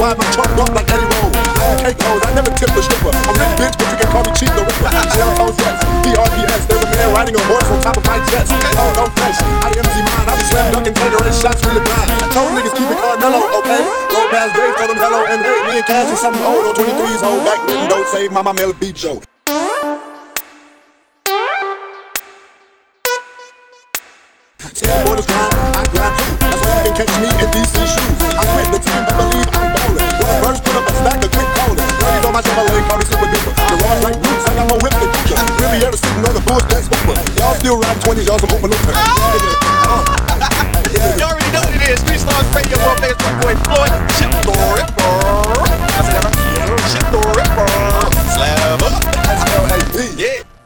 ride my truck up like Eddie Roll. I ain't cake hoes, I never tip the stripper. I'm rich bitch, but you can call me cheap the ripper. Shell toes, yes, PRPS. There's a man riding a horse on top of my jets. Oh, don't flex, I am mine. I be slam dunking, Gatorade shots really blind. I told niggas keep it Carmelo, okay? Roll past Dave, tell them hello and hey. Me and Cash is something old on 23's hold back window. Don't save my Mel beat Joe. Skateboarders grind, I grind too. That's why you can catch me in DC shoes. I quit the team, but believe I'm ballin'. When I first put up a stack of quick callin'. Ladies on my Chevrolet, call me super duper. The raws like roots, I got more whip than Duka. Riviera sitting on the bush, that's Hooper. Y'all still riding 20s, y'all some Hooper Looper. You already know what it is. Street Stars Radio, World Famous my boy Floyd. Shit the Ripper. I said that right? Shit the Ripper. Slam up. That's L.A.P. Yeah.